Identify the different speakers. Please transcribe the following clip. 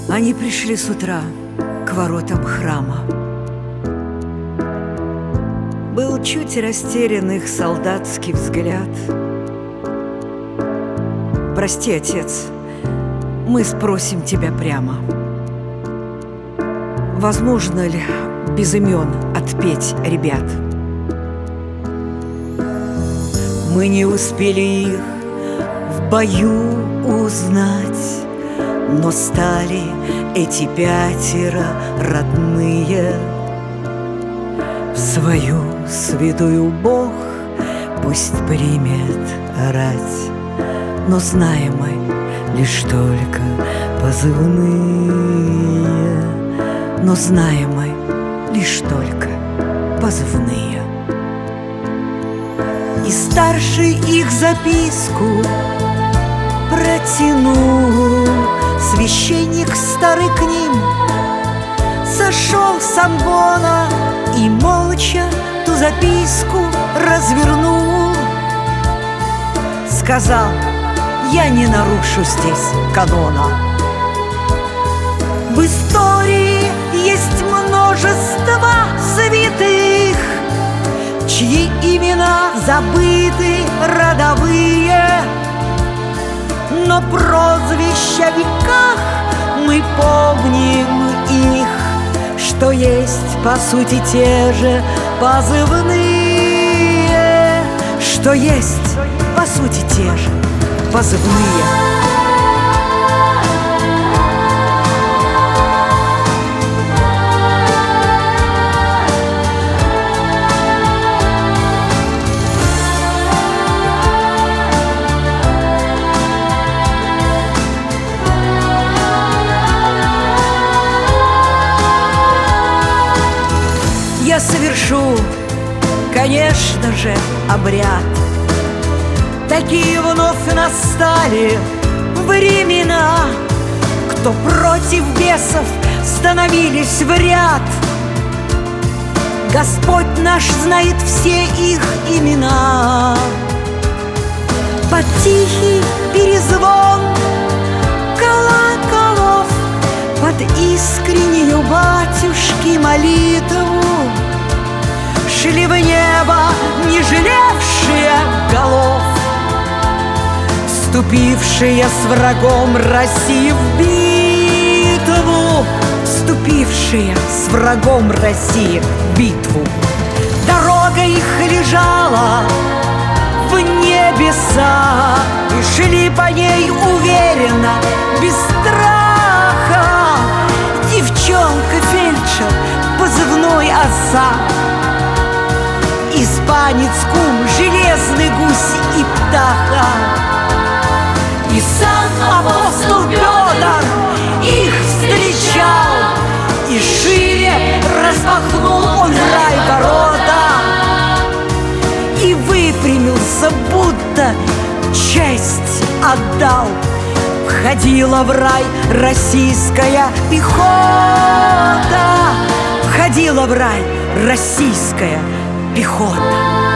Speaker 1: Они пришли с утра к воротам храма. Был чуть растерян их солдатский взгляд. «Прости, отец, мы спросим тебя прямо. Возможно ли без имен отпеть ребят? Мы не успели их в бою узнать, но стали эти пятеро родные. В свою святую Бог пусть примет рать, но знаем мы лишь только позывные. Но знаем мы лишь только позывные. И старший их записку протянул. Священник старый к ним сошел с амвона и молча ту записку развернул. Сказал: я не нарушу здесь канона. В истории есть множество святых, чьи имена забыты родовые, но прозвища в веках мы помним их, что есть по сути те же позывные, что есть по сути те же позывные. Я совершу, конечно же, обряд. Такие вновь настали времена, кто против бесов становились в ряд. Господь наш знает все их имена. Под тихий перезвон колоколов, под искреннюю батюшки молитву шли в небо, не жалевшие голов, вступившие с врагом России в битву, вступившие с врагом России в битву. Дорога их лежала в небеса, и шли по ней уверенно, без страха. Девчонка-фельдшер, позывной оса, испанец кум, железный гусь и птаха. И сам апостол Петр их встречал, и шире распахнул он рай ворота, и выпрямился, будто честь отдал. Входила в рай российская пехота, входила в рай российская пехота.